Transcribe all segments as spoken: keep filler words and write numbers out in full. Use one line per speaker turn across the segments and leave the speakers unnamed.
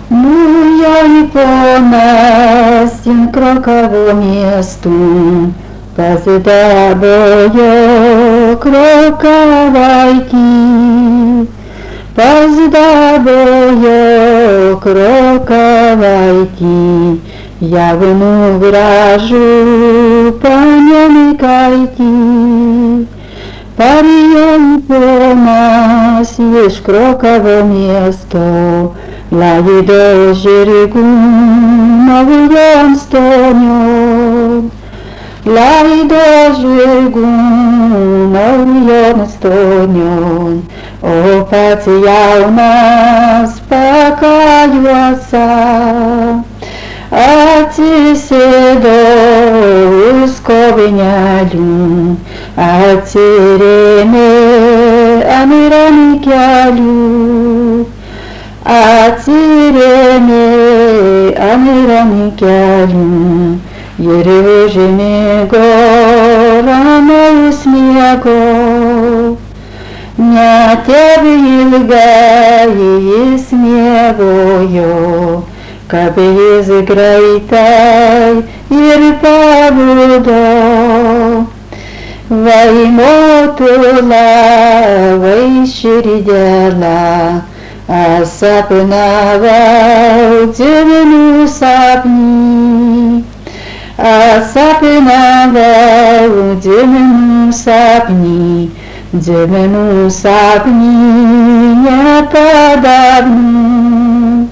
Ну я и по Настин кроково месту, поздабою кроковайки, поздабою кроковайки, я вину вражу, помянкайте. Парием по нас есть кроково место, лаи до жерегу новым стонем, лаи до жерегу новым стонем. О, патия у нас покаюся, а ти седо усковенялю, а тирене амираникялю, а тирене амираникялю, ережеме горано смего, ня тебе илга и смевою, кабы изграйтай ирпабудо. Ваймотула, вайширидяла, а сапнава удивину сапни, а сапнава удивину сапни, дивину сапни не подавну.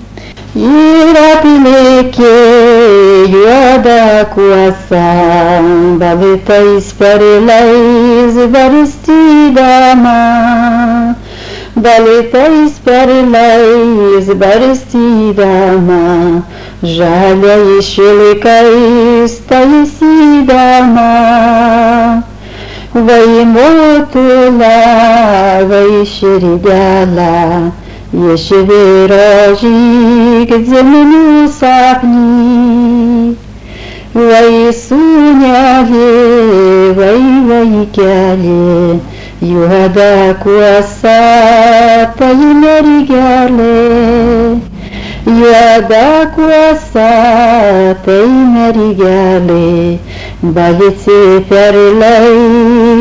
Ирапилеке юада куаса, балита испарилай збаристидама, балита испарилай збаристидама, жаля ищеликай стоисидама. Ваймотула, вайширидяла, еще вирожик землю сапни, вай суняли, вай вайкяли, югада куаса таймеригяле, югада куаса таймеригяле, балите перлей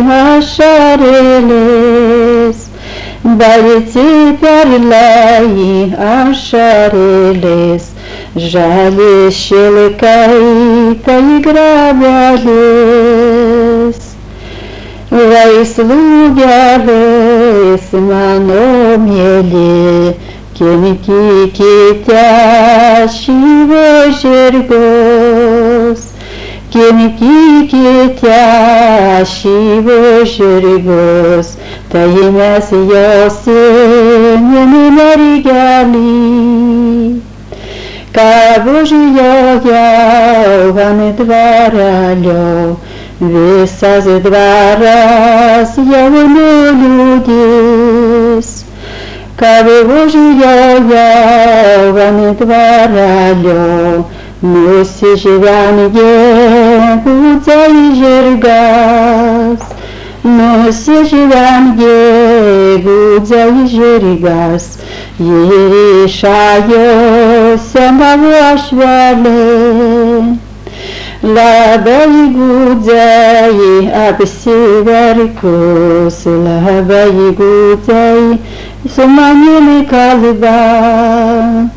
ашарелес. Балите перлай ашарелес, жали щелкай поигравались. Вай слугялес маномели, кемики китящего жергос, кемики китящего жергос. Таимяс йосенями наригали, кого же я ваны дваралю, веса за два раз я вину людес, кого же я ваны дваралю, мы все живем егудя и жергас. Но все живем егудя и жергас, решаюся мавашвале. Лаба егудя и абсиверкус, лаба егудя и суманили калыба.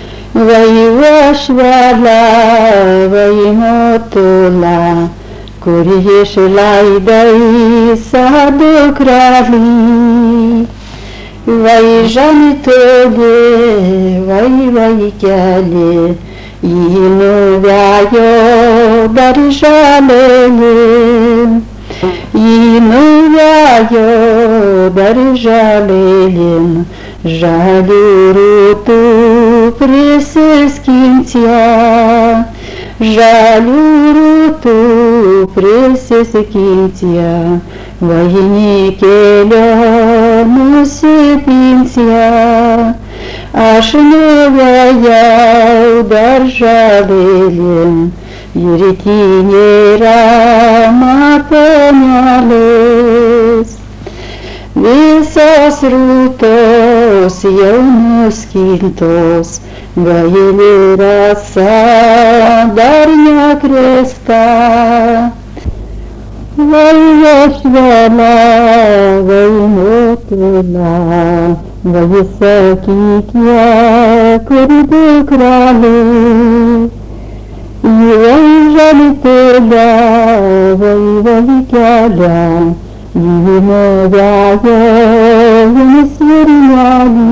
Вайвашвала, ваймотула, Курьеш лайдай саду крали, вайжани тоге, вай вайкяли, ину вяю даржалелем, ину вяю даржалелем, жалюруту пресескинтя. Жалюруту пресескинтя, военикеля мусипинтя, ашновая удар жалелем, юритинера ма понялес. Весь visos rūtos jau nuskintos, gaili rasa dar nekrėsta. Vai viešvela, vai motula, vai sakykie, kur dukrelė. Vai žalitėlė, vai vaikelė, Jime veja jums virnelį,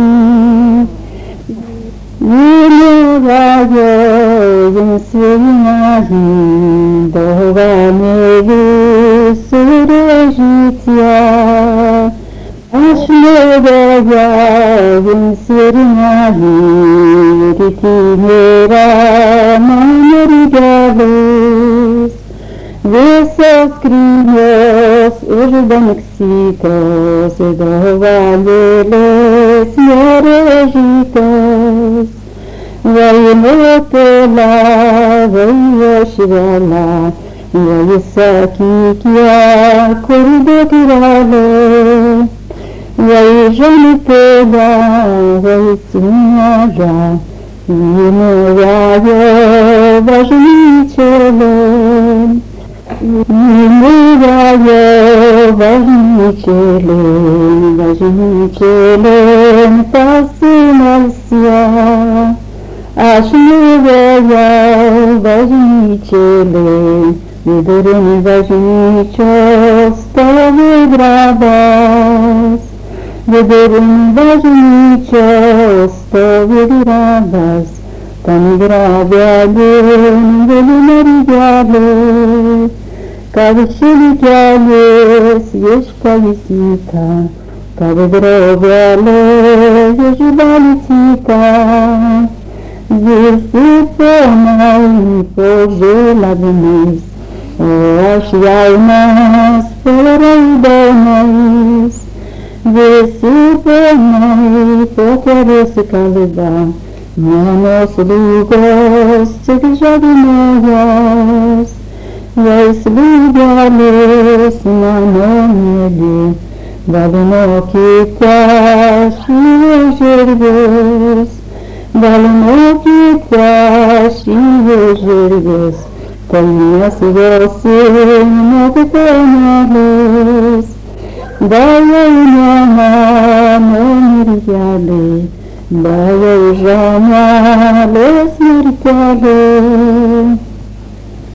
Jime veja jums virnelį, dovanėlį su režycia. Aš neveja jums virnelį, rytinėra man mergelės. Visos skrynios uždangstytos, dovanėlės nerežytos. Vai motula, vai viešvela, vai sakykie, kur dukrelė. Vai žalitėlė, vai sniega, Jime veja bažnyčėlė. Jime veja bažnyčėlėn, bažnyčėlėn pasimelsia. Aš nuvejau bažnyčėlėn, vidurin bažnyčios stovi grabas. Vidurin bažnyčios stovi grabas, tam grabe guli mergelė. Kad šilkelės išpaisyta, kad drobelė išbalsyta. Visi ponai po žėlavimais, o aš jaunas po raudonais. Visi ponai po kelius kalba, mano slugos tik žavinojos. Vai slūgelės mano mėly, valnokite šį žirgus, valnokite šį žirgus, kol nesvosim mokytonėlis. Dajau ne mano mergelė, dajau žanelės mergelė.